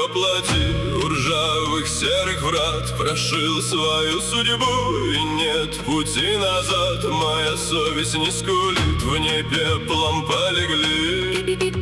воплоти у ржавых серых врат прошил свою судьбу, и нет пути назад. Моя совесть не скулит, в ней пеплом полегли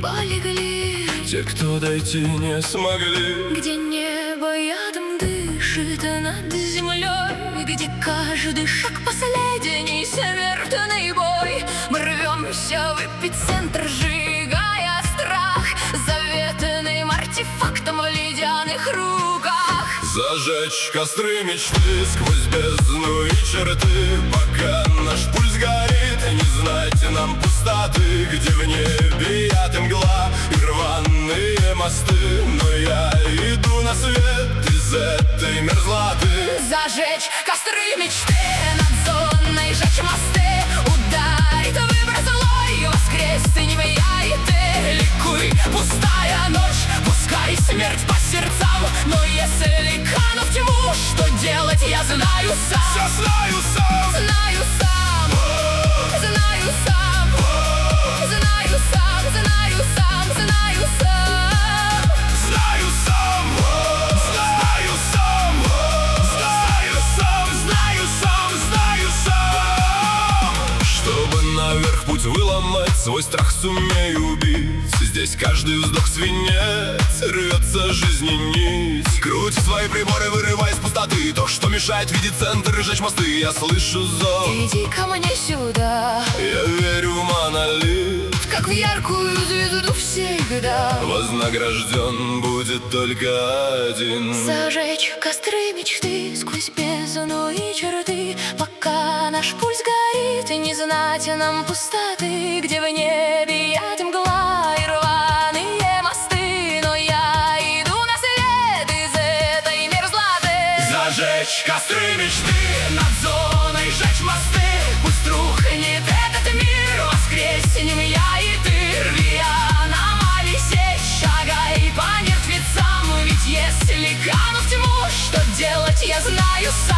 те, кто дойти не смогли. Где небо ядом дышит над землей, где каждый шаг последний смертный бой. Мы рвемся в эпицентр, сжигая страх заветным артефактом в ледяных руках. Зажечь костры мечты сквозь бездну и черты, пока наш пульс горит, не знать нам пустоты, где в небе яд мгла и рваные мосты. Но я иду на свет из этой мерзлоты. Зажечь костры мечты над зоной, жечь мосты. Ударит выброс злой, воскреснем я и ты. Ликуй, пустая ночь, пускай смерть по сердцам, но если кану в тьму, что делать, я знаю сам. Все знаю сам. Знаю сам. Знаю сам. Знаю сам. Знаю сам. Знаю сам. Знаю сам. Знаю сам. Знаю сам. Знаю сам. Знаю сам. Чтобы наверх путь выломать, свой страх сумею убить. Здесь каждый вздох свинец, рвется жизни нить. Круть свои приборы, вырывая из пустоты то, что мешает видеть центр и жечь мосты. Я слышу зов. Иди ко мне сюда. Я верю в монолит, Как в яркую звезду всегда. вознагражден будет только один. Зажечь костры мечты сквозь бездну и черты, пока наш пульс горит, и не знать нам пустоты, где в небе яд мгла и рваные мосты. Но я иду на свет из этой мерзлоты. Зажечь костры мечты над зоной, жечь мосты. Пусть рухнет этот мир, воскреснем я и ты. Рви аномалии сеть, шагай по мертвецам. Ведь если кану в тьму, что делать, я знаю сам.